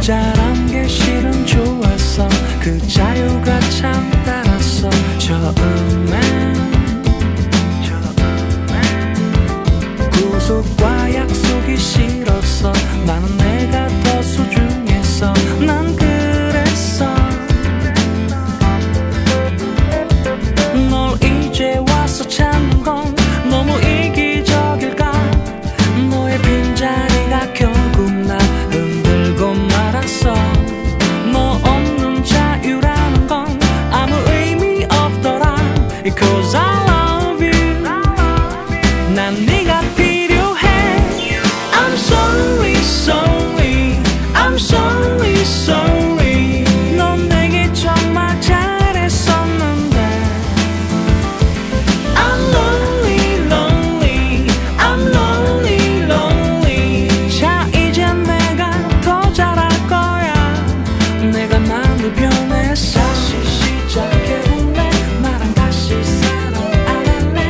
모자란 게 실은 좋았어. 그 자유가 참 따랐어. 처음엔 구속과 약속이 싫었어. 나는 내가 더 소중했어. 난 그랬어. 널 이제 와서 찾는 건 너무 이기적일까. 너의 빈자리가 결국 날 흔들고 말았어. 너 없는 자유라는 건 아무 의미 없더라. Because I love you. 난 네가 필요해. I'm sorry, sorry. I'm sorry, sorry. 넌 내게 정말 잘했었는데. I'm lonely, lonely. I'm lonely, lonely. 자 이제 내가 더 잘할 거야. 내가 많이 변했어. 다시 시작해볼래. 나랑 다시 사랑 안 할래.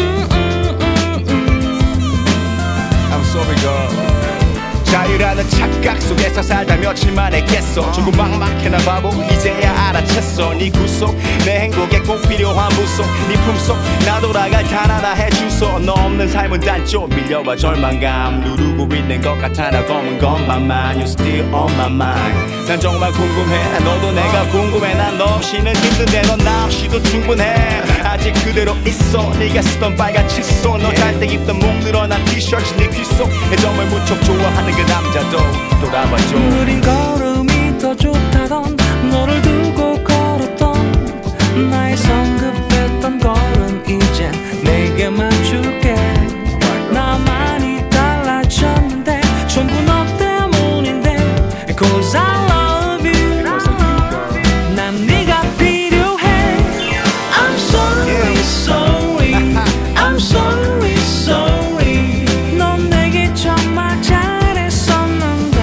I'm sorry girl. 자유라는 착각 속에서 살다 며칠만 했겠어. 조금 막막해나 바보 이제야 알아챘어. 네 구속 내 행복에 꼭 필요한 부속. 네 품속 나 돌아갈 단 하나 해주소. 너 없는 삶은 단쪽 밀려와 절망감 누르고 있는 것 같아. 나 검은 것만만 You still on my mind. 난 정말 궁금해. 너도 내가 궁금해. 난 너 없이는 힘든데 넌 나 없이도 충분해. 아직 그대로 있어. 네가 쓰던 빨간 칫솔. 너 잘 때 입던 목 늘어난 티셔츠 네 귀 속 애정을 무척 좋아하는 그 남자도 돌아봐줘. 느린 걸음이 더 좋다던 너를 두고 걸었던 나의 성급했던 걸음 이젠 내게만 줄게. 나 많이 달라졌는데 전부 너 때문인데. Cause I love you. 난 네가 필요해. I'm sorry, sorry. I'm sorry, sorry. 넌 내게 정말 잘했었는데.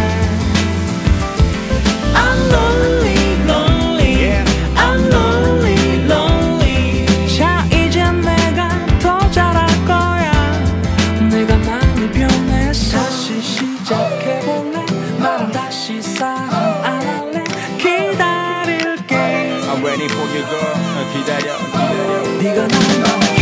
I'm lonely, lonely. I'm lonely, lonely. 자 이제 내가 더 잘할 거야. 내가 많이 변했어. 다시 시작해볼래. 나랑 다시 사랑 안 할래. 기다릴게. I'm waiting for you girl. 기다려 기다려. 네가 날